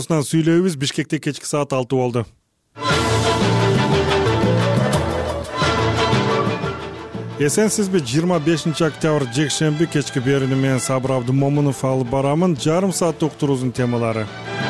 Сүйлөйбүз. Бишкекте кечки саат 6 болду. Эсенсизби? 25 октябрь жекшемби кечки берүүнү мен Сабыр Абдымомунов алып барамын. Жарым саат уктуруубуздун темалары.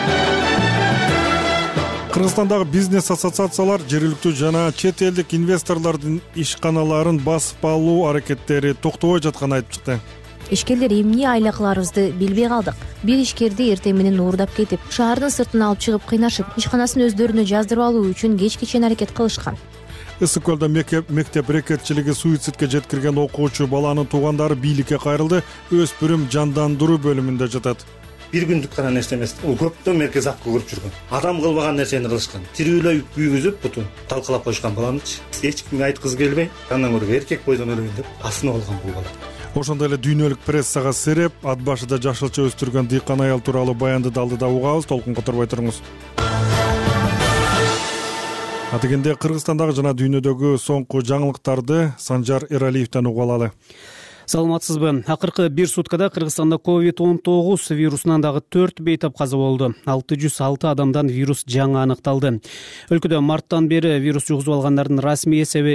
Кыргызстандагы бизнес ассоциациялар жергиликтүү жана чет элдик инвесторлордун ишканаларын басып алуу аракеттери токтобой жатканын айтып чыкты. Ишкерлер эмне айла кыларыбызды билбей калдык. Бир ишкерди эртең менен уурдап кетип, шаардын сыртына алып чыгып кыйнашып, ишканасын өздөрүнө жаздырып алуу үчүн кечке чейин аракет кылышкан. Ысык көлдө мектеп рекетчилиги суицидке жеткирген окуучу баланын туугандары бийликке кайрылды. Өспүрүм жандандыруу бөлүмүндө жатат. Бир күндүк гана нерсе эмес. Ул көптөн меркез акка көрүп жүргөн. Адам кылбаган нерсени кылышкан. Тирүүлөй күйгүзүп, бутун талкалап койушкан баланычы. Эч кимге айткысы келбей, андан көрө эркек бойдон өлөйүн деп асынып алган бул бала. Ошондой эле дүйнөлүк прессага сереп, ат башыда жашылча өстүргөн дыйкан аял тууралуу баянды алдыда угабыз. Толкун которбой туруңуз. Атыгенде Кыргызстандагы жана дүйнөдөгү соңку жаңылыктарды Санжар Эралиевден угуп алалы. Саламатсызбы? Акыркы бир суткада Кыргызстанда COVID-19 вирусунан дагы 4 бейтап каза болду. 606 адамдан вирус жаңы аныкталды. Өлкөдө марттан бери вирус жугузуп алгандардын расмий эсеби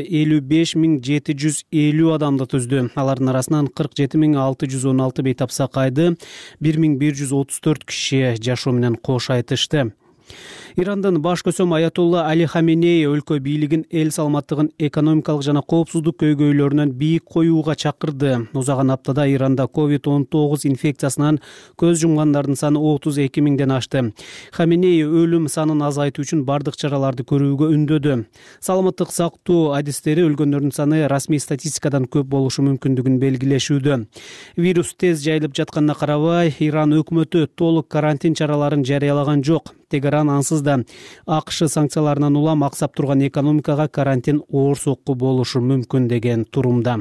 55750 адамды түздү. Алардын арасынан 47616 бейтап сакайды, 1134 киши жашоо менен кош айтышты. Ирандын баш көсөм Аятолла Али Хаменеи өлкө бийлигин эл саламаттыгын экономикалык жана коопсуздук көйгөйлөрүнөн бийик коюуга чакырды. Узаган аптада Иранда COVID-19 инфекциясынан көз жумгандардын саны 32 миңден ашты. Хаменеи өлүм санын азайтуу үчүн бардык чараларды көрүүгө үндөдү. Саламаттык сактоо адистери өлгөндөрдүн саны расмий статистикадан көп болушу мүмкүндүгүн белгилешүүдө. Вирус тез жайылып жатканына карабай, Иран өкмөтү толук карантин чараларын жарыялаган жок. Тегеран ансыз да АКШ санкцияларынан улам аксап турган экономикага карантин оор сокку болушу мүмкүн деген турумда.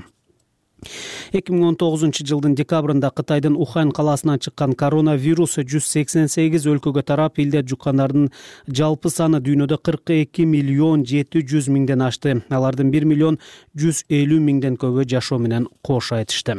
2019 жылдын декабрында Кытайдын Ухань каласынан чыккан коронавирус 188 өлкөгө тарап, илде жуккандардын жалпы саны дүйнөдө 42 миллион 700 миңден ашты. Алардын 1 миллион 150 миңден көбү жашоо менен кош айтышты.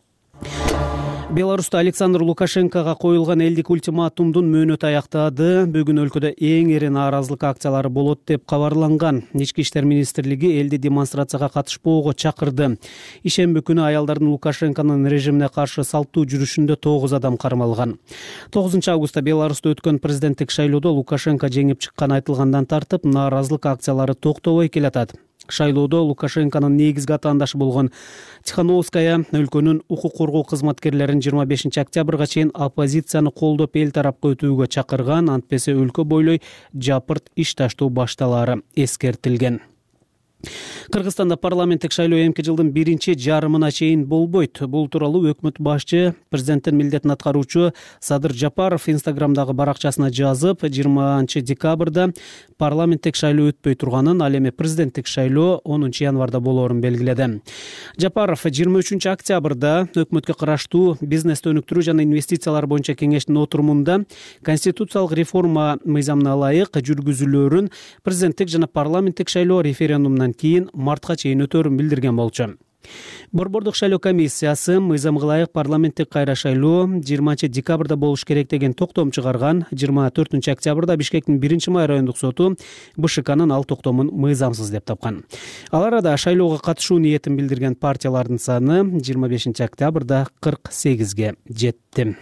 Беларуста Александр Лукашенкого коюлган элдик ультиматумдун мөөнөтү аяктады. Бүгүн өлкөдө эң ири нааразылык акциялары болот деп кабарланган. Ички иштер министрлиги элди демонстрацияга катышпоого чакырды. Ишемби күнү аялдардын Лукашенконун режимине каршы салттуу жүрүшүндө 9 адам кармалган. 9 августта Беларуста өткөн президенттик шайлоодо Лукашенко жеңип чыккан айтылгандан тартып, нааразылык акциялары токтобой келатат. Шайлоодо Лукашенконун негизги атаандашы болгон Тихановская өлкөнүн укук коргоо кызматкерлерин 25 октябрга чейин оппозицияны колдоп эл тарапка өтүүгө чакырган, антпесе өлкө бойлой жапырт иш таштоо башталаары эскертилген. Кыргызстанда парламенттик шайлоо эмки жылдын биринчи жарымына чейин болбойт. Бул тууралуу өкмөт башчы, президенттин милдетин аткаруучу Садыр Жапаров инстаграмдагы баракчасына жазып, 20 декабрда парламенттик шайлоо өтпөй турганын, ал эми президенттик шайлоо 10 январда болоорун белгиледи. Жапаров 23 октябрда өкмөткө караштуу бизнести өнүктүрүү жана инвестициялар боюнча кеңештин отурумунда конституциялык реформа мыйзамына ылайык жүргүзүлөөрүн президенттик жана парламенттик шайлоо референдумунан кийин мартка чейин өтөөрүн билдирген болчу. Борбордук шайлоо комиссиясы мыйзамга ылайык парламенттик кайра шайлоо 20 декабрда болуш керек деген токтом чыгарган. 24 октябрда Бишкектин 1-май райондук соту БШКнын ал токтомун мыйзамсыз деп тапкан. Ал арада шайлоого катышуу ниетин билдирген партиялардын саны 25 октябрда 48ге жетти.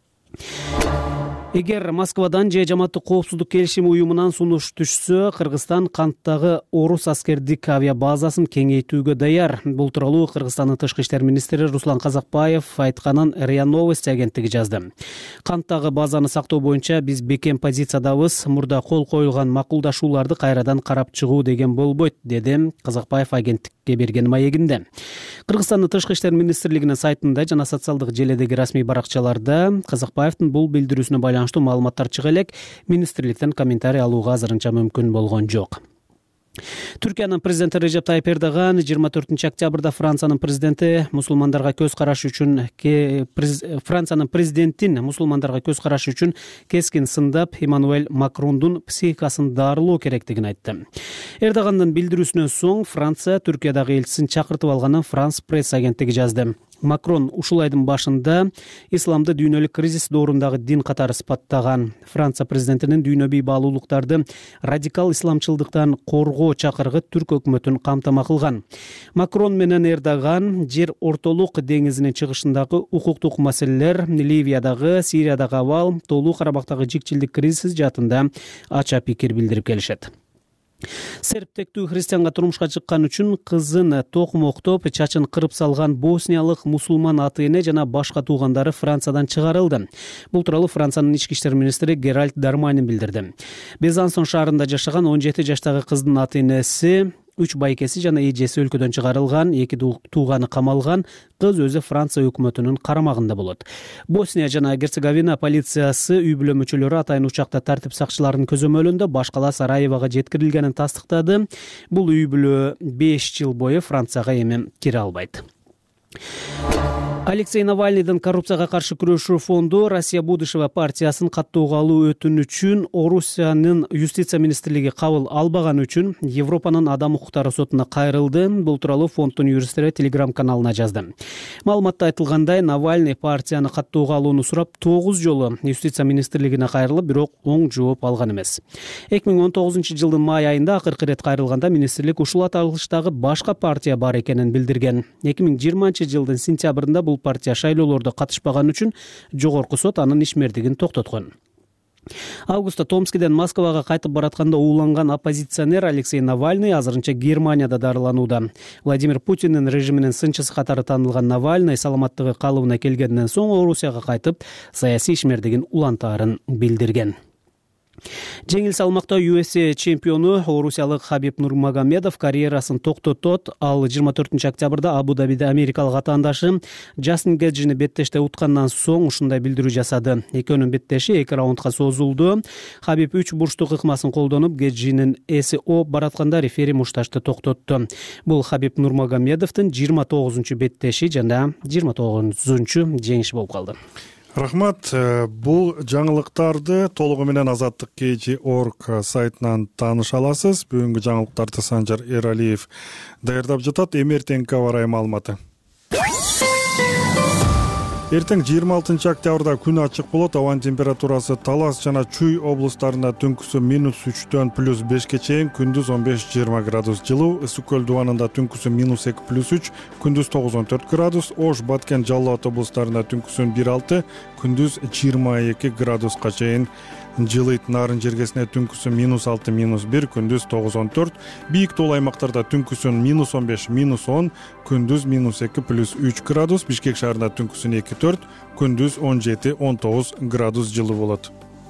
Эгер Москвадан же Жамааттык коопсуздук келишим уюмунан сунуш түшсө, Кыргызстан канттагы орус аскердик авиабазасын кеңейтүүгө даяр. Бул тууралуу Кыргызстандын тышкы иштер министри Руслан Казакбаев айтканын РИА Новости агенттиги жазды. Канттагы базаны сактоо боюнча биз бекем позициядабыз. Мурда кол коюлган макулдашууларды кайрадан карап чыгуу деген болбойт, деди Казакбаев агенттикке берген маегинде. Кыргызстандын тышкы иштер министрлигинин сайтында жана социалдык желедеги расмий баракчаларда Казакбаевдин бул билдирүүсүнө байланыштуу маалыматтар чыга элек, министрликтен комментарий алууга азырынча мүмкүн болгон жок. Түркиянын президенти Режеп Тайип Эрдоган 24 октябрда Франциянын президентин мусулмандарга көз карашы үчүн кескин сындап, Эммануэль Макрондун психикасын дарылоо керектигин айтты. Эрдогандын билдирүүсүнөн соң Франция Түркиядагы элчисин чакыртып алганын Франс пресс агенттиги жазды. Макрон ушул айдын башында исламды дүйнөлүк кризис доорундагы дин катары сыпаттаган. Франция президентинин дүйнөбүй баалуулуктарды радикал исламчылдыктан коргоо чакырыгы түрк өкмөтүн камтама кылган. Макрон менен Эрдоган жер ортолук деңизинин чыгышындагы укуктук маселелер, Ливиядагы, Сириядагы абал, Тоолуу Карабактагы жикчилдик кризиси жаатында ача пикир билдирип келишет. Серптектүү христианга турмушка чыккан үчүн кызын токмоктоп, чачын кырып салган босниялык мусулман ата-эне жана башка туугандары Франциядан чыгарылды. Бул тууралуу Франциянын ички иштер министри Геральд Дарманин билдирди. Безансон шаарында жашаган 17 жаштагы кыздын ата-энеси, 3 байкеси жана эжеси өлкөдөн чыгарылган, 2 тууганы камалган, кыз өзү Франция өкмөтүнүн карамагында болот. Босния жана Герцеговина полициясы үй бүлө мүчөлөрү атайын учакта тартип сакчыларынын көзөмөлүндө башкала Сараевага жеткирилгенин тастыктады. Бул үй бүлө 5 жыл бою Францияга эми кире албайт. Алексей Навальныйдын коррупцияга каршы күрөшүү фонду Россия будущего партиясын каттоого алуу өтүнүчүн Орусиянын юстиция министрлиги кабыл албаган үчүн Европанын адам укуктары сотуна кайрылды. Бул тууралуу фонддун юристтери Telegram каналына жазды. Маалыматта айтылгандай, Навальный партияны каттоого алууну сурап 9 жолу юстиция министрлигине кайрылып, бирок оң жооп алган эмес. 2019-жылдын май айында акыркы ирет кайрылганда министрлик ушул аталыштагы башка партия бар экенин билдирген. 2020-жылдын сентябрында бул партия шайлоолордо катышпаган үчүн жогорку сот анын ишмердигин токтоткон. Августта Томскиден Москвага кайтып баратканда ууланган оппозиционер Алексей Навальный азырынча Германияда дарыланууда. Владимир Путиндин режиминин сынчысы катары таанылган Навальный саламаттыгы калыбына келгенден соң Орусияга кайтып, саясий ишмердигин улантаарын билдирген. Жеңил салмакта UFC чемпиону орусиялык Хабиб Нурмагомедов карьерасын токтотот. Ал 24-октябрда Абу-Дабиде америкалык атаандашы Джастин Геджини беттеште уткандан соң ушундай билдирүү жасады. Экөөнүн беттеши 2 раундга созулду. Хабиб 3 бурчтук ыкмасын колдонуп, Геджинин эси ооп баратканда рефери мушташты токтотту. Бул Хабиб Нурмагомедовдун 29-чу беттеши жана 29-чу жеңиши болуп калды. Рахмат. Бул жаңылыктарды толугу менен Азаттык KG.org сайтынан тааныша аласыз. Бүгүнкү жаңылыктарды Санжар Эралиев даярдап жатат. Эмертеңке аба ырайы маалыматы. Эртең 26 октябрда күн ачык болот. Абанын температурасы Талас жана Чүй облустарында түнкүсү -3 +5 чейин, күндүз 15-20 градус жылуу. Ысык көл дубанында түнкүсү -2 +3, күндүз 9-14 градус. Ош, Баткен, Жалал Абад облустарында түнкүсү 1-6, күндүз 22 градуска чейин жылыйт. Нарын жергесине түнкүсү -6, -1, күндүз 9-14. Бийик тоол аймактарда түнкүсүн -15, -10, күндүз -2 +3 градус. Бишкек шаарында түнкүсүн 2-4, күндүз 17-19 градус жылуу болот.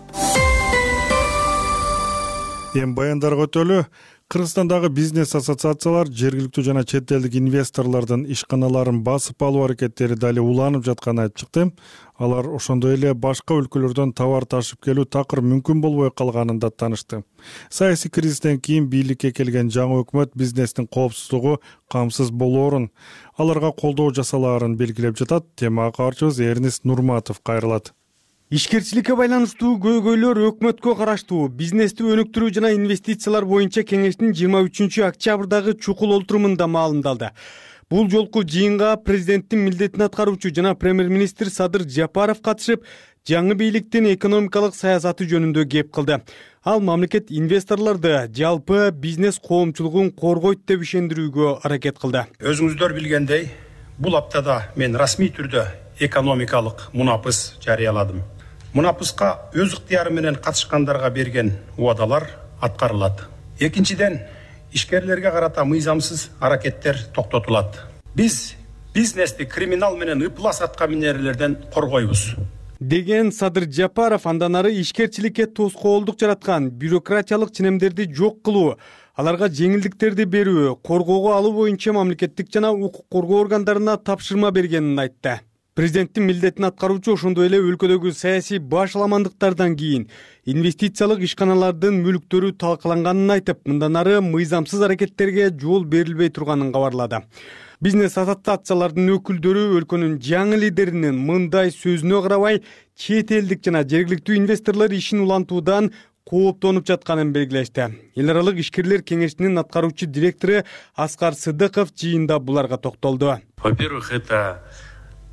Эми баяндарга өтөлү. Кыргызстандагы бизнес ассоциациялар жергиликтүү жана чет элдик инвесторлордун ишканаларын басып алуу аракеттери дали уланып жатканын айтып чыкты. Алар ошондой эле башка өлкөлөрдөн товар ташып келүү такыр мүмкүн болбой калганын да таанышты. Саясий кризистен кийин бийликке келген жаңы өкмөт бизнестин коопсуздугу камсыз болоорун, аларга колдоо жасалаарын белгилеп жатат. Темага кабарчыбыз Эрнест Нурматов кайрылат. Ишкерчиликке байланыштуу көйгөйлөр өкмөткө караштуу бизнести өнүктүрүү жана инвестициялар боюнча кеңештин 23 октябрдагы чукул олтурумунда маалымдалды. Бул жолку жыйынга президенттин милдетин аткаруучу жана премьер-министр Садыр Жапаров катышып, жаңы бийликтин экономикалык саясаты жөнүндө кеп кылды. Ал мамлекет инвесторлорду жалпы бизнес коомчулугун коргойт деп ишендирүүгө аракет кылды. Өзүңүздөр билгендей, бул аптада мен расмий түрдө экономикалык мунапыс жарыяладым. Мунапыска өз ыктыяры менен катышкандарга берген убадалар аткарылат. Экинчиден, ишкерлерге карата мыйзамсыз аракеттер токтотулат. Биз бизнести криминал менен ыплас аткаминерлерден коргойбуз, деген Садыр Жапаров. Андан ары ишкерчиликке тоскоолдук жараткан бюрократиялык ченемдерди жок кылуу, аларга жеңилдиктерди берүү, коргоого алуу боюнча мамлекеттик жана укук коргоо органдарына тапшырма бергенин айтты. Президенттин милдетин аткаруучу ошондой эле өлкөдөгү саясий башаламандыктардан кийин инвестициялык ишканалардын мүлктөрү талкаланганын айтып, мындан ары мыйзамсыз аракеттерге жол берилбей турганын кабарлады. Бизнес ассоциациялардын өкүлдөрү өлкөнүн жаңы лидеринин мындай сөзүнө карабай, чет элдик жана жергиликтүү инвесторлор ишин улантуудан кооптонуп жатканын белгилешти. Эл аралык ишкерлер кеңешинин аткаруучу директору Аскар Сыдыков жыйында буларга токтолду. Во-первых, это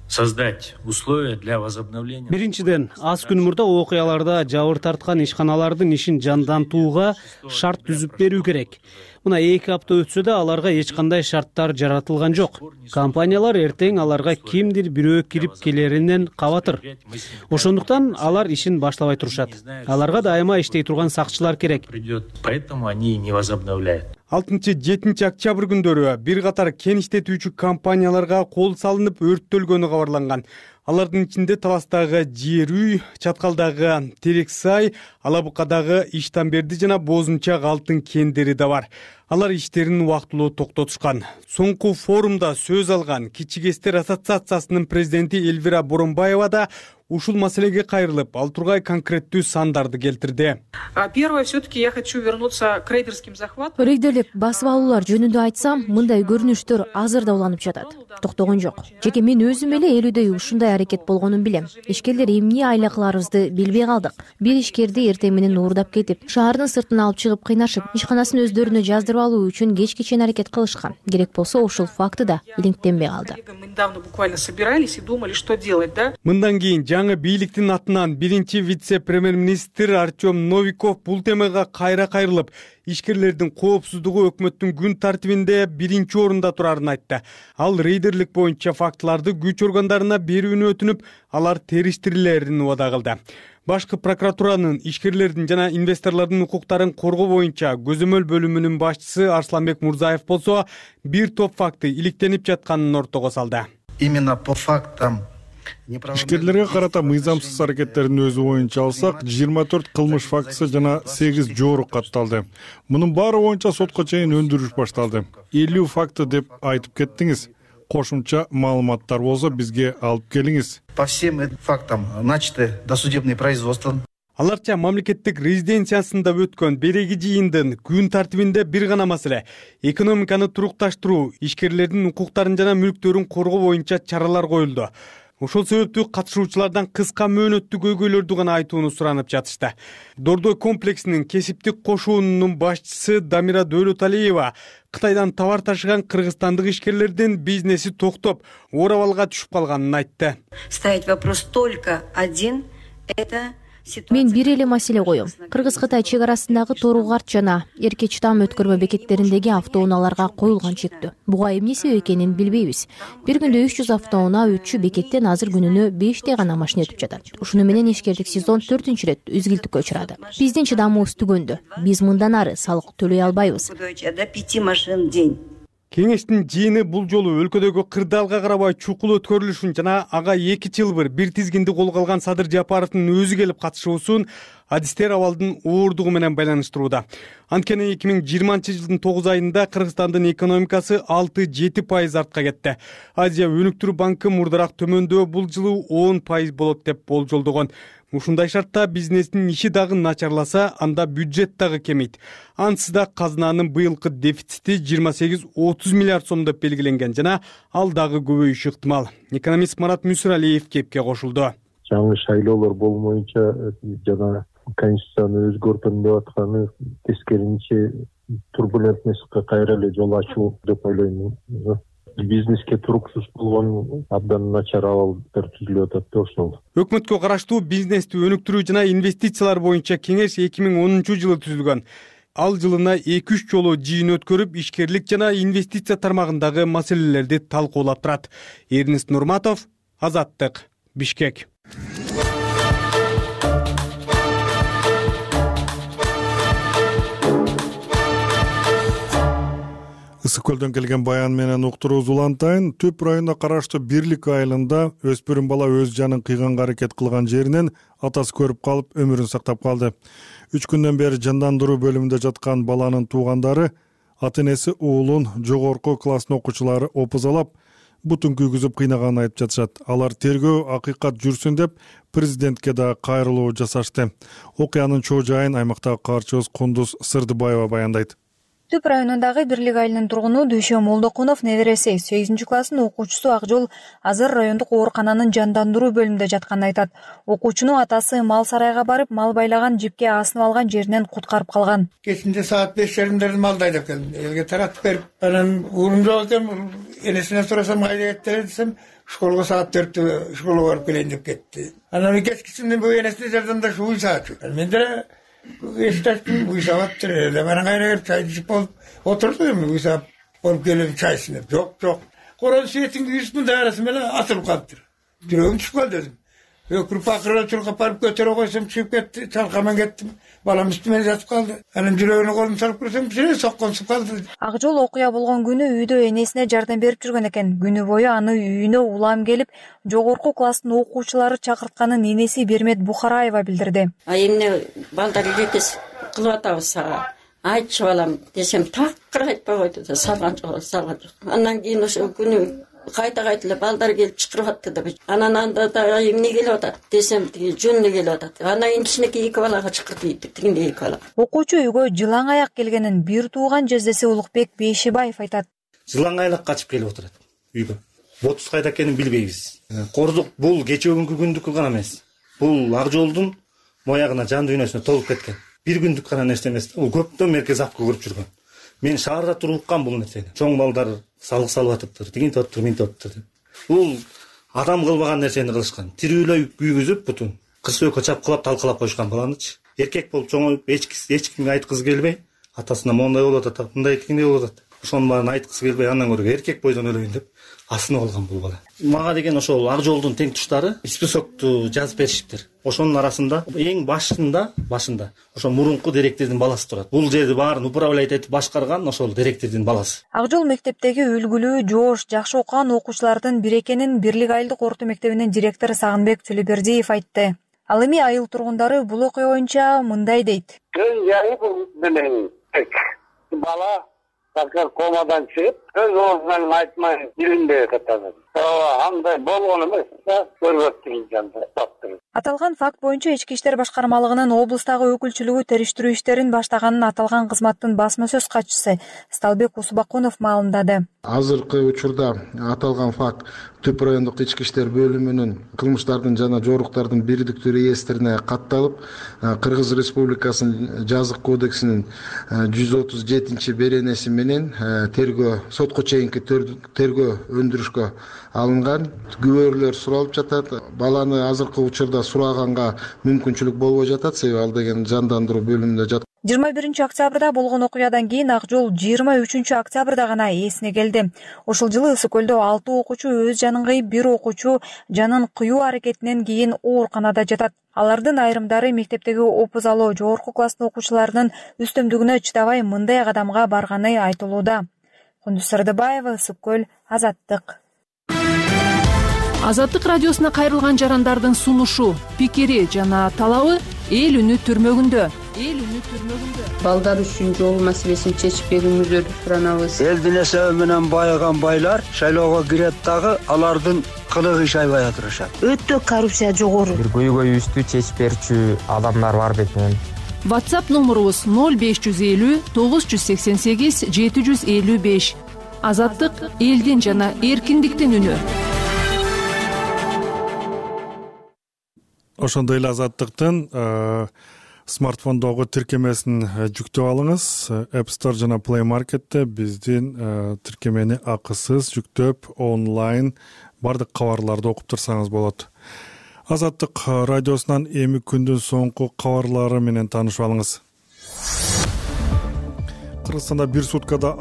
создать условия для возобновления. Биринчиден, аз күн мурда окуяларда жабыр тарткан ишканалардын ишин жандантууга шарт түзүп берүү керек. Мына 2 апта өтсө да аларга эч кандай шарттар жаратылган жок. Компаниялар эртең аларга кимдир бирөө кирип келеринен кабатыр. Ошондуктан алар ишин баштабай турушат. Аларга дайыма иштей турган сакчылар керек. Поэтому они не возобновляют. 6-7 октябрь күндөрү бир катар кен иштетүүчү компанияларга кол салынып өрттөлгөнү кабарланган. Алардын ичинде Таластагы Жер үй, Чаткалдагы Терексай, Алабукадагы Иштанберди жана Бозунчак алтын кендери да бар. Алар иштерин убактылуу токтотушкан. Соңку форумда сөз алган Кичи КЭСтер ассоциациясынын президенти Элвира Боронбаева да ушул маселеге кайрылып, ал тургай конкреттүү сандарды келтирди. Первое, все-таки я хочу вернуться к рейдерским захватам. Рейдерлик басып алуулар жөнүндө айтсам, мындай көрүнүштөр азыр да уланып жатат. Токтогон жок. Жеке мен өзүм эле 50дөй ушундай аракет болгонун билем. Ишкерлер эмне айлакларыбызды билбей калдык. Бир ишкерди эртең менен уурдап кетип, шаардын сыртына алып чыгып кыйнашып, ишканасын өздөрүнө жаздырып алуу үчүн кечке чейин аракет кылышкан. Керек болсо ушул факты да илиңктенбей калды. Мы недавно буквально собирались и думали, что делать, да? Мындан кийин жаңы бийликтин атынан биринчи вице-премьер-министр Артем Новиков бул темага кайра кайрылып, ишкерлердин коопсуздугу өкмөттүн күн тартибинде биринчи орунда турарын айтты. Ал рейдерлик боюнча фактыларды күч органдарына берүүнү өтүнүп, алар териштирилерин убада кылды. Башкы прокуратуранын ишкерлердин жана инвесторлордун укуктарын коргоо боюнча көзөмөл бөлүмүнүн башчысы Арсланбек Мурзаев болсо, бир топ факты иликтенип жатканын ортого салды. Именно по фактам ишкерлерге карата мыйзамсыз аракеттердин өзү боюнча алсак, 24 кылмыш фактысы жана 8 жоорук катталды. Мунун баары боюнча сотко чейин өндүрүш башталды. 50 факты деп айтып кеттиңиз. Кошумча маалыматтар болсо бизге алып келиңиз. По всем этим фактам начаты досудебные производства. Аларча мамлекеттик резиденциясында өткөн береги жыйындын күн тартибинде бир гана маселе — экономиканы турукташтыруу, ишкерлердин укуктарын жана мүлктөрүн коргоо боюнча чаралар коюлду. Ошол себептүү катышуучулардан кыска мөөнөттүү көйгөйлөрдү гана айтууну суранып жатышты. Дордой комплексинин кесиптик кошуунунун башчысы Дамира Дөөлөталиева Кытайдан товар ташыган кыргызстандык ишкерлердин бизнеси токтоп, оор абалга түшүп калганын айтты. Ставить вопрос только один — это Мен бир эле маселе коем. Кыргыз-Кытай чек арасындагы Торугарт жана Эрке-Чытам өткөрмө бекеттериндеги автоунааларга коюлган чектөө. Буга эмне себеп экенин билбейбиз. Бир күндө 300 автоунаа өтчү бекеттен азыр күнүнө 5 гана машина өтүп жатат. Ушуну менен ишкердик сезон 4-рет үзгүлтүккө учурады. Биздин чыдамыбыз түгөндү. Биз мындан ары салык төлөй албайбыз. до 5 машин в день. Кеңештин жыйыны бул жолу өлкөдөгү кырдаалга карабай чукул өткөрүлүшүн жана ага 2 чылбыр бир тизгинди колго алган Садыр Жапаровдун өзү келип катышуусун адистер абалдын оордугу менен байланыштырууда. Анткени 2020-жылдын 9 айында Кыргызстандын экономикасы 6-7% артка кетти. Азия өнүктүрүү банкы мурдараак төмөндөө бул жылы 10% болот деп болжолдогон. Ушундай шартта бизнестин иши дагы начарласа, анда бюджет дагы кемейт. Ансыз да казынанын быйылкы дефицити 28-30 миллиард сом деп белгиленген жана ал дагы көбөйүшү ыктымал. Экономист Марат Мүсүралиев кепке кошулду. Жаңы шайлоолор болмоюнча жана конституцияны өзгөртөм деп атканы тескеринче турбулентностька кайра эле жол ачуу деп ойлойм. Бизнеске туруксуз болгон абдан начар абалдар түзүлүп атат да ошол. Өкмөткө караштуу бизнести өнүктүрүү жана инвестициялар боюнча кеңеш 2010 жылы түзүлгөн. Ал жылына 2-3 жолу жыйын өткөрүп, ишкерлик жана инвестиция тармагындагы маселелерди талкуулап турат. Эрнест Нурматов, Азаттык, Бишкек. Ысык көлдөн келген баян менен уктуруубуз улантайын. Түп районуна караштуу Бирлик айылында өспүрүм бала өз жанын кыйганга аракет кылган жеринен атасы көрүп калып өмүрүн сактап калды. 3 күндөн бери жандандыруу бөлүмүндө жаткан баланын туугандары ата-энеси уулун жогорку класстын окуучулары опузалап, бутун күйгүзүп кыйнаганын айтып жатышат. Алар тергөө акыйкат жүрсүн деп президентке да кайрылуу жасашты. Окуянын чоо жайын аймактагы каарчыбыз Кундуз Сырдыбаева баяндайт. Түп районундагы Бирлик айылынын тургуну Дүйшө Молдокунов небереси 8-класстын окуучусу Акжол азыр райондук оорукананын жандандыруу бөлүмүндө жатканын айтат. Окуучуну атасы мал сарайга барып, мал байлаган жипке асынып алган жеринен куткарып калган. Кечинде саат 5 жарымдарда малды айдап келдим. Элге таратып берип, анан уулум жок экен, энесине сурасам кайда кетти десем, школго саат 4-тө школго барып келейин деп кетти. Анан кечкисинен бул энесине жардамдашып уй саачу. Мен да эстештим, уй сабаттыр эле. Мен кайра чай ичип болуп отурдум, уй сап болуп келем чайсына. Жок. Корон светин күйүсүнүн даарасы менен атылып калыптыр. Жүрөгүм түшүп калды дедим. Өкүрүп акырып чуркап барып көтөрө койсом чыгып кетти, чалкаман кеттим. Балам үстүмө жатып калды. Анан жүрөгүнө колун салып көрсөм, бизге сокконсуп калды. Акжол окуя болгон күнү үйдө энесине жардам берип жүргөн экен. Күнү бою аны үйүнө улам келип, жогорку класстын окуучулары чакыртканын энеси Бермет Бухараева билдирди. Эмне балдар элекес кылып атабыз сага. Айтчы балам десем, такыр айтпай койду да салган жок. Андан кийин ошо күнү кайта балдар келип чакырып атты да. Анан анда да эмне келип атат десем, тиги жөнүнө келип атат. Анан кичинекей 2 балага чакырды, тигинде 2 бала. Окуучу үйгө жылаң аяк келгенин бир тууган жездеси Улукбек Бейшибаев айтат. Жылаң аяк качып келип отурат үйгө. Ботус кайда экенин билбейбиз. Кордук бул кечеөгүнкү күндүкү гана эмес. Бул Акжолдун моягына жан дүйнөсүнө толуп кеткен. Бир күндүк гана нерсе эмес. Бул көптөн меркез апка көрүп жүргөн. Мен шаарда туруп уккам бул нерсени. Чоң балдар салык салып атыптыр, тигинти отур, минти отур. Бул адам кылбаган нерсени кылышкан. Тирүүлөй күйгүзүп бутун кыз чапкылап талкалап коюшкан баланычы. Эркек болуп чоңоюп эч кимге айткысы келбей, атасына мондай болуп атат, мындай тигиндей болуп атат. Ошонун баарын айткысы келбей, андан көрө эркек бойдон өлөйүн деп асынып алган бул бала. Мага деген ошол Акжолдун тең туштары списокту жазып беришиптир. Ошонун арасында эң башында ошо мурунку директордун баласы турат. Бул жерди баарын управлять этип башкарган ошол директордун баласы. Акжол мектептеги үлгүлүү, жоош, жакшы окуган окуучулардын бири экенин Бирлик айылдык орто мектебинин директору Сагынбек Төлөбердиев айтты. Ал эми айыл тургундары бул окуя боюнча мындай дейт. Бала комадан чыгып, өз оозунан айтмай дилинде катады. Андай болгон эмес, көрбөктүн жанында таптыр. Аталган факт боюнча Ички иштер башкармалыгынын облустагы өкүлчүлүгү териштирүү иштерин баштаганын аталган кызматтын басма сөз катчысы Сталбек Усубакунов маалымдады. Азыркы учурда аталган факт Түп райондук ички иштер бөлүмүнүн кылмыштардын жана жоруктардын бирдиктүү реестрине катталып, Кыргыз Республикасынын жазык кодексинин 137-беренеси менен сотко чейинки тергөө өндүрүшкө алынган. Күбөлөр суралып жатат. Баланы азыркы учурда сураганга мүмкүнчүлүк болбой жатат, себеби ал деген жандандыруу бөлүмүндө жатат. 21-октябрда болгон окуядан кийин Акжол 23-октябрда гана эсине келди. Ошол жылы Ысык көлдө 6 окуучу өз жанын кыйып, 1 окуучу жанын кыюу аракетинен кийин ооруканада жатат. Алардын айрымдары мектептеги опузалоо жогорку класстын окуучуларынын үстөмдүгүнө чыдабай мындай кадамга барганы айтылууда. Кундуз Сырдыбаева, Ысык көл, Азаттык. Азаттык радиосуна кайрылган жарандардын сунушу, пикири жана талабы эл үнү түрмөгүндө. Балдар үчүн жол маселесин чечип берүүңүздөрдү суранабыз. Элдин эсеби менен байыган байлар шайлоого кирет дагы алардын кылыгы иш аябай атырышат. Өтө коррупция жогору. Бир көйгөйүбүздү чечип берүүчү адамдар бар бетинен. WhatsApp номурубуз 0550 988 755. Азаттык элдин жана эркиндиктин үнү. Ошондой эле Азаттыктын смартфондогу тиркемесин жүктөп алыңыз. App Store жана Play Market'те биздин тиркемени акысыз жүктөп онлайн бардык кабарларды окуп турсаңыз болот. Азаттык радиосунан эми күндүн соңку кабарлары менен таанышып алыңыз. Кыргызстанда бир суткада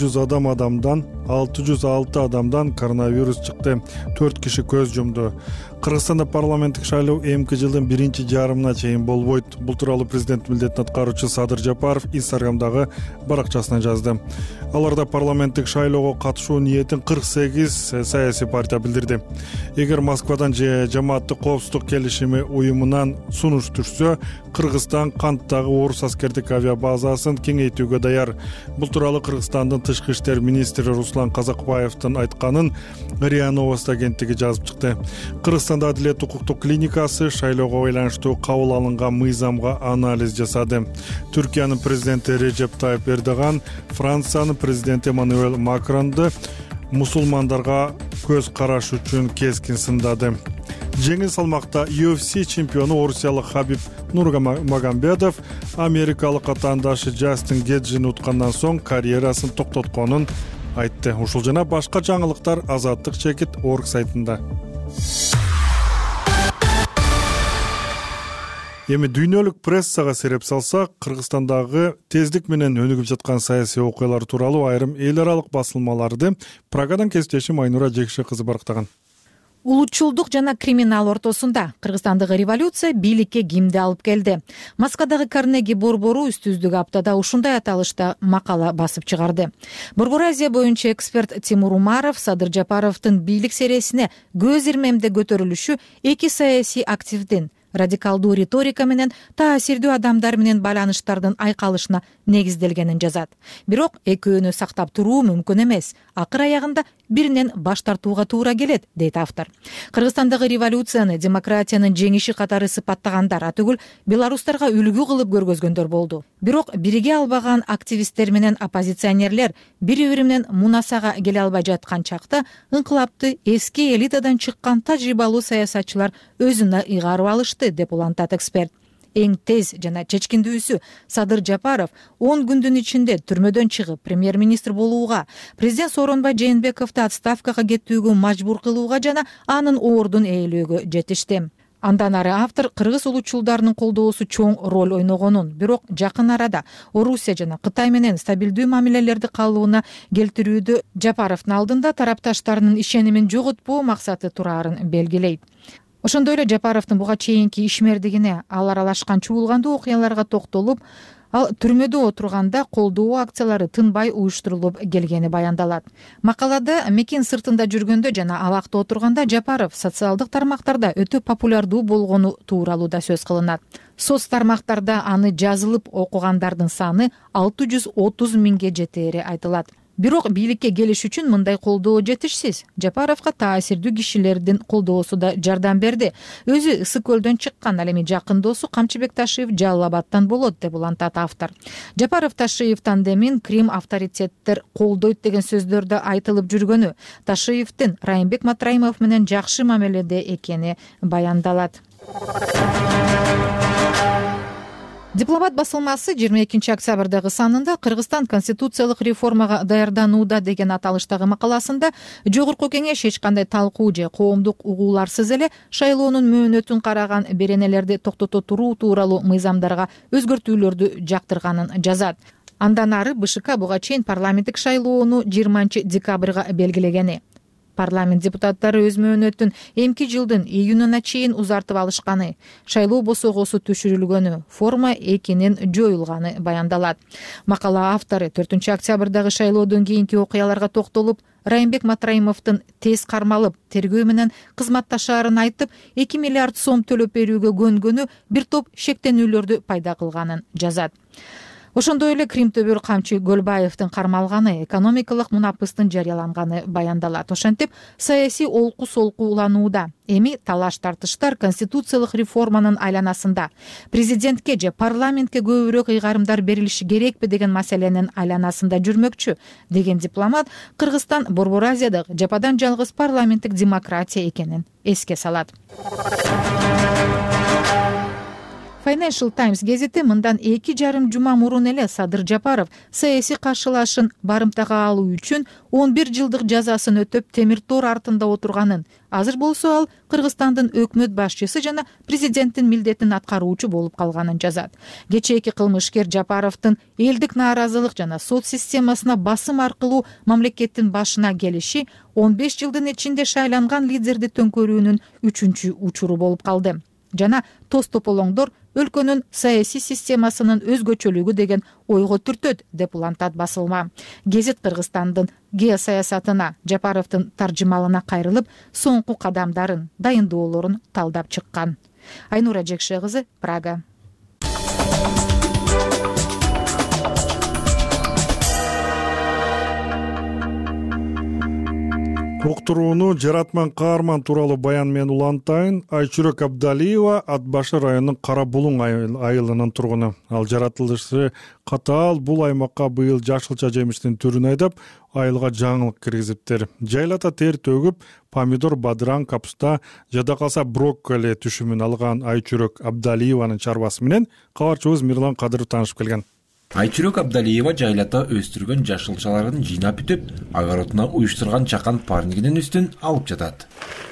606 адамдан коронавирус чыкты. 4 киши көз жумду. Кыргызстанда парламенттик шайлоо эмки жылдын 1-жарымына чейин болбойт. Бул тууралуу президент милдетин аткаруучу Садыр Жапаров Инстаграмдагы баракчасына жазды. Аларда парламенттик шайлоого катышуу ниетин 48 саясий партия билдирди. Эгер Москвадан же жамааттык коопсуздук келишими уюмунан сунуш түшсө, Кыргызстан канттагы орус аскердик авиабазасын кеңейтүүгө даяр. Бул тууралуу Кыргызстандын тышкы иштер министри Руслан Казакбаевдин айтканын РИА Новости агенттиги жазып чыкты. Кыргызстан Кыргызстанда Адилет укуктук клиникасы шайлоого байланыштуу кабыл алынган мыйзамга анализ жасады. Түркиянын президенти Режеп Тайып Эрдоган Франциянын президенти Эммануэль Макронду мусулмандарга көз караш үчүн кескин сындады. Жеңил салмакта UFC чемпиону орусиялык Хабиб Нурмагомедов америкалык атаандашы Джастин Геджини уткандан соң карьерасын токтотконун айтты. Ушул жана башка жаңылыктар Азаттык чекит орг сайтында. Эми дүйнөлүк прессага сереп салсак, Кыргызстандагы тездик менен өнүгүп жаткан саясий окуялар тууралуу айрым эл аралык басылмаларды Прагадан кесиптешим Айнура Жекше кызы барктаган. Улутчулдук жана криминал ортосунда Кыргызстандагы революция бийликке кимди алып келди? Москвадагы Карнеги борбору үстүздүк аптада ушундай аталышта макала басып чыгарды. Борбор Азия боюнча эксперт Тимур Умаров Садыр Жапаровдун бийлик сересине көз ирмемде көтөрүлүшү эки саясий активдин радикалдуу риторика менен таасирдүү адамдар менен байланыштардын айкалышына негизделгенин жазат. Бирок экөөнү сактап туруу мүмкүн эмес. Акыр аягында биринен баш тартууга туура келет, дейт автор. Кыргызстандагы революцияны демократиянын жеңиши катары сыпаттагандар атүгүл беларустарга үлгү кылып көргөзгөндөр болду. Бирок бириге албаган активисттер менен оппозиционерлер бири-бири менен мунасага келе албай жаткан чакта ыңкылапты эски элитадан чыккан тажрыйбалуу саясатчылар өзүнө ыйгарып алышты, деп улантат эксперт. Эң тез жана чечкиндүүсү Садыр Жапаров 10 күндүн ичинде түрмөдөн чыгып премьер-министр болууга, президент Сооронбай Жээнбековду отставкага кетүүгө мажбур кылууга жана анын ордун ээлөөгө жетишти. Андан ары автор кыргыз улутчулдарынын колдоосу чоң роль ойногонун, бирок жакын арада Орусия жана Кытай менен стабилдүү мамилелерди калыбына келтирүүдө Жапаровдун алдында тарапташтарынын ишенимин жоготпоо максаты турарын белгилейт. Ошондой эле Жапаровдун буга чейинки ишмердигине, ал аралашкан чуулгандуу окуяларга токтолуп, ал түрмөдө отурганда колдоо акциялары тынбай уюштурулуп келгени баяндалат. Макалада мекен сыртында жүргөндө жана абакта отурганда Жапаров социалдык тармактарда өтө популярдуу болгону тууралуу да сөз кылынат. Соц тармактарда аны жазылып окугандардын саны 630 миңге жетери айтылат. Бирок бийликке келиш үчүн мындай колдоо жетишсиз. Жапаровго таасирдүү кишилердин колдоосу да жардам берди. Өзү Ысык көлдөн чыккан, ал эми жакын досу Камчыбек Ташиев Жалал Абадтан болот, деп улантат автор. Жапаров Ташиев тандемин Крим авторитеттер колдойт деген сөздөрдө айтылып жүргөнү, Ташиевдин Райымбек Матраимов менен жакшы мамиледе экени баяндалат. Дипломат басылмасы 22 октябрдагы санында Кыргызстан конституциялык реформага даярданууда деген аталыштагы макаласында жогорку кеңеш эч кандай талкуу же коомдук угууларсыз эле шайлоонун мөөнөтүн караган беренелерди токтото туруу тууралуу мыйзамдарга өзгөртүүлөрдү жактырганын жазат. Андан ары БШК буга чейин парламенттик шайлоону 20 декабрга белгилегени. Парламент депутаттары өз мөөнөтүн эмки жылдын июнуна чейин узартып алышканы, шайлоо босогосу түшүрүлгөнү, форма 2-нин жоюлганы баяндалат. Макала автору 4 октябрдагы шайлоодон кийинки окуяларга токтолуп, Райымбек Матраимовдун тез кармалып, тергөө менен кызматташаарын айтып, 2 миллиард сом төлөп берүүгө көнгөнү бир топ шектенүүлөрдү пайда кылганын жазат. Ошондой эле Крим төбөр камчы Көлбаевдин кармалганы, экономикалык мунапыстын жарыяланганы баяндалат. Ошентип, саясий олку солку уланууда. Эми талаш тартыштар конституциялык реформанын айланасында. Президентке же парламентке көбүрөөк ыйгарымдар берилиши керекпи деген маселенин айланасында жүрмөкчү, деген дипломат Кыргызстан Борбор Азиядагы жападан жалгыз парламенттик демократия экенин эске салат. Financial Times гезити мындан 2,5 жума мурун эле Садыр Жапаров саясий каршылашын барымтага алуу үчүн 11 жылдык жазасын өтөп темир тор артында отурганын, азыр болсо ал Кыргызстандын өкмөт башчысы жана президенттин милдетин аткаруучу болуп калганын жазат. Кечээки кылмышкер Жапаровдун элдик нааразылык жана сот системасына басым аркылуу мамлекеттин башына келиши 15 жылдын ичинде шайланган лидерди төңкөрүүнүн 3-чү учуру болуп калды. Жана тоз тополоңдор өлкөнүн саясий системасынын өзгөчөлүгү деген ойго түртөт, деп улантат басылма. Гезит Кыргызстандын геосаясатына, Жапаровдун таржымалына кайрылып, соңку кадамдарын, дайындоолорун талдап чыккан. Айнура Жекше кызы, Прага. уктурууну жаратман каарман тууралуу баян менен улантайын. Айчүрөк Абдалиева Ат башы районунун Кара Булуң айылынын тургуну. Ал жаратылышы катаал бул аймакка быйыл жашылча жемиштин түрүн айдап, айылга жаңылык киргизиптир. Жайлата тер төгүп, помидор, бадыран, капуста, жада калса брокколи түшүмүн алган Айчүрөк Абдалиеванын чарбасы менен кабарчыбыз Мирлан Кадыров таанышып келген. Айчүрөк Абдалиева жайлата өстүргөн жашылчаларын жыйнап бүтүп, огородуна уюштурган чакан парнигинин үстүн алып жатат.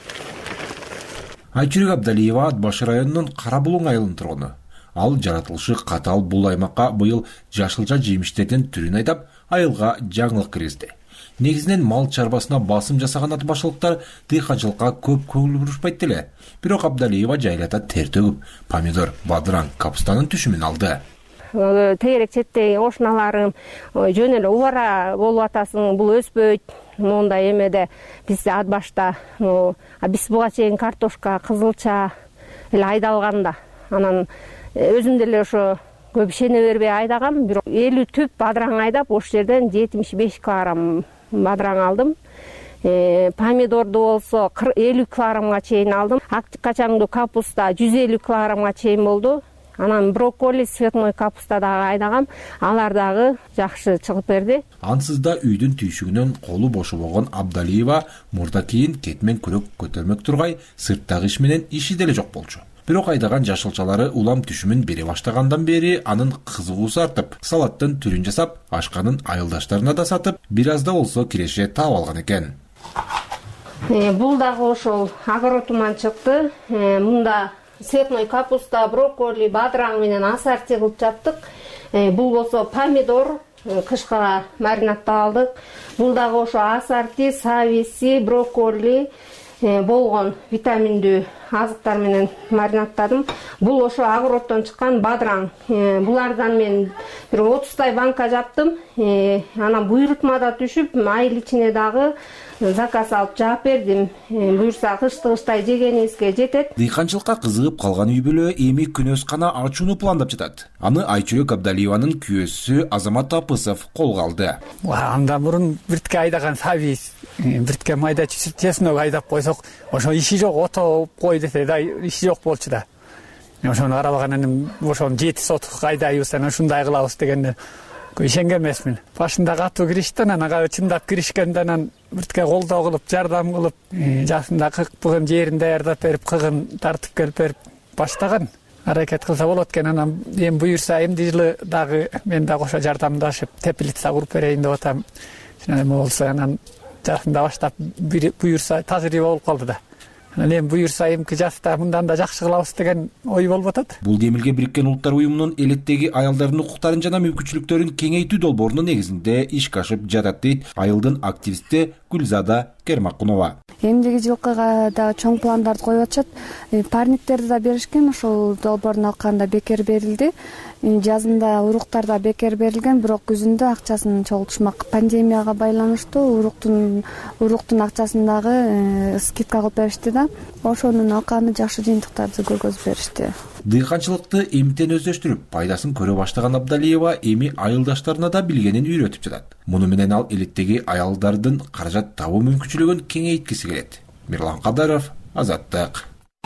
Айчүрөк Абдалиева Ат башы районунун Кара Булуң айылынын тургуну. Ал жаратылышы катаал бул аймакка быйыл жашылча жемиштердин түрүн айдап, айылга жаңылык киргизди. Негизинен мал чарбасына басым жасаган ат башылыктар дыйканчылыкка көп көңүл бурушпайт эле. Бирок Абдалиева жайлата тер төгүп, помидор, бадыран, капустанын түшүмүн алды. Тегерек четтеги кошуналарым жөн эле убара болуп атасың, бул өспөйт. Мондай эмеде биз ат башта биз буга чейин картошка, кызылча эле айдалганда. Анан өзүм деле ошо көп ишене бербей айдагам, бирок 50 түп бадыран айдап, ош жерден 75 килограмм бадыран алдым. Помидорду болсо 50 килограммга чейин алдым. Ак качаңдуу капуста 150 килограммга чейин болду. Анан брокколи, цветной капуста дагы айдагам. Алар дагы жакшы чыгып берди. Ансыз да үйдүн түйшүгүнөн колу бошобогон Абдалиева мурда кийин кетмен күрөк көтөрмөк тургай сырттагы иш менен иши деле жок болчу. Бирок айдаган жашылчалары улам түшүмүн бере баштагандан бери анын кызыгуусу артып, салаттын түрүн жасап, ашканын айылдаштарына да сатып, бир аз да болсо киреше таап алган экен. Бул дагы ошол огородуман чыкты. Мында цветной капуста, брокколи, бадыран менен ассорти кылып жаптык. Бул болсо помидор, кышка маринаттап алдык. Бул дагы ошо ассорти, сависи, брокколи болгон витаминдүү азыктар менен маринаттадым. Бул ошо огороддон чыккан бадыран. Булардан мен бир 30 банка жаптым. Анан буйрутмада түшүп, айыл ичине дагы заказ алып жаап бердим. Буюрса кыштай жегенибизге жетет. Дыйканчылыкка кызыгып калган үй бүлө эми күнөс гана ачууну пландап жатат. Аны Айчүрөк Абдалиеванын күйөөсү Азамат Апысов колго алды. Андан мурун биртке айдаган сабиз, биртке майда чеснок айдап койсок, ошо иши жок, ото кой десе да иши жок болчу да. Ошону карабаганан ошону 7 соток айдайбыз, анан ушундай кылабыз дегенде ишенген эмесмин. Башында катуу киришти, анан ага чындап киришкенде анан биртке колдоо кылып, жардам кылып, жакында кык бугун жерин даярдап берип, кыгын тартып келип берип баштаган. Аракет кылса болот экен, анан эми буюрса эмди жылы дагы мен да кошо жардамдашып, теплица куруп берейин деп атам. Эме болсо анан жакында баштап буюрса тазыр болуп калды да. Анан эми буюрса эмки жаста мындан да жакшы кылабыз деген ой болуп атат. Бул Демилге Бириккен Улуттар уюмунун элеттеги аялдардын укуктарын жана мүмкүнчүлүктөрүн кеңейтүү долбоорунун негизинде ишке ашып жатат дейт айылдын активисти Гүлзада Кермакунова. Эмдиги жылкыга да чоң пландарды коюп атышат. Парниктерди да беришкен, ошол долбоорун алканда бекер берилди. Жазында уруктар да бекер берилген, бирок күзүндө акчасын чогултушмак. Пандемияга байланыштуу уруктун акчасын дагы скидка кылып беришти да. Ошонун алканы жакшы жыйынтыктарды көргөзүп беришти. Дыйканчылыкты эмтен өздөштүрүп, пайдасын көрө баштаган Абдалиева эми айылдаштарына да билгенин үйрөтүп жатат. Муну менен ал элеттеги аялдардын каражат табуу мүмкүнчүлүгүн кеңейткиси келет. Мирлан Кадаров, Азаттык.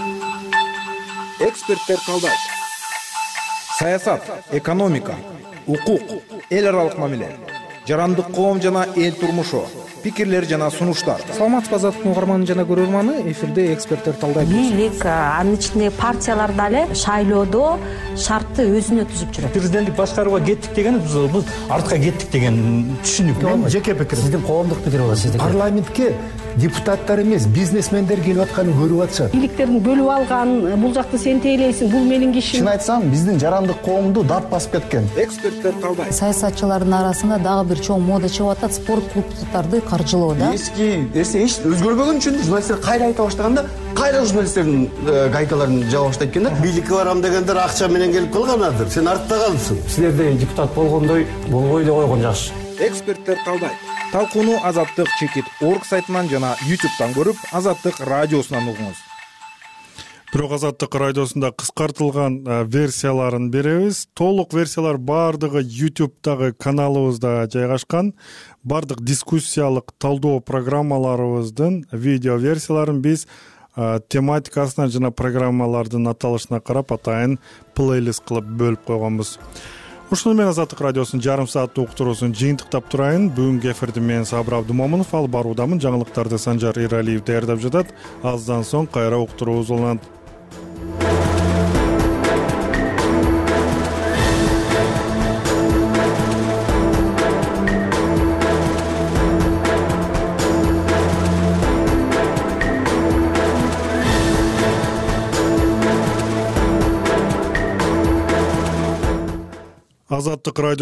Эксперттер калдайт. Саясат, экономика, укук, эл аралык мамиле, жарандык коом жана эл турмушу, пикирлер жана сунуштар. Саламатсызбы Азаттыктын угарманы жана көрөрманы, эфирде эксперттер талдайт. Бийлик, анын ичинде партиялар дале шайлоодо шартты өзүнө түзүп жүрөт. Президенттик башкарууга кеттик деген биз артка кеттик деген түшүнүк. Мен жеке пикирим. Сиздин коомдук пикир болот сиздики. Парламентке депутаттар эмес, бизнесмендер келип атканын көрүп атышат. Бийликтердин бөлүп алган, бул жакты сен тейлейсиң, бул менин кишим. Чын айтсам, биздин жарандык коомду дат басып кеткен. Эксперттер талдайт. Саясатчылардын арасында дагы бир чоң мода чыгып атат, спорт клубдарды каржылоо да. Эски эч өзгөрбөгөн үчүн журналисттер кайра айта баштаганда, кайра журналисттердин гайкаларын жаба баштайт экен да. Бийликке барам дегендер акча менен келип калганадыр. Сен артта калыпсың. Силерде депутат болгондой болбой эле койгон жакшы. Эксперттер талдайт. Талкууну Азаттык чекит.org сайтынан жана YouTube'дан көрүп, Азаттык радиосунан угуңуз. Бирок Азаттык радиосунда кыскартылган версияларын беребиз. Толук версиялар бардыгы YouTube'дагы каналыбызда жайгашкан. Бардык дискуссиялык талдоо программаларыбыздын видео версияларын биз тематикасына жана программалардын аталышына карап атайын плейлист кылып бөлүп койгонбуз. Ушуну менен Азаттык радиосунун жарым сааттык уктуруусун жыйынтыктап турайын. Бүгүнкү эфирди мен Сабыр Абдумомунов алып баруудамын. Жаңылыктарды Санжар Иралиев даярдап жатат. Аздан соң кайра уктуруубуз уланат. Азаттык радио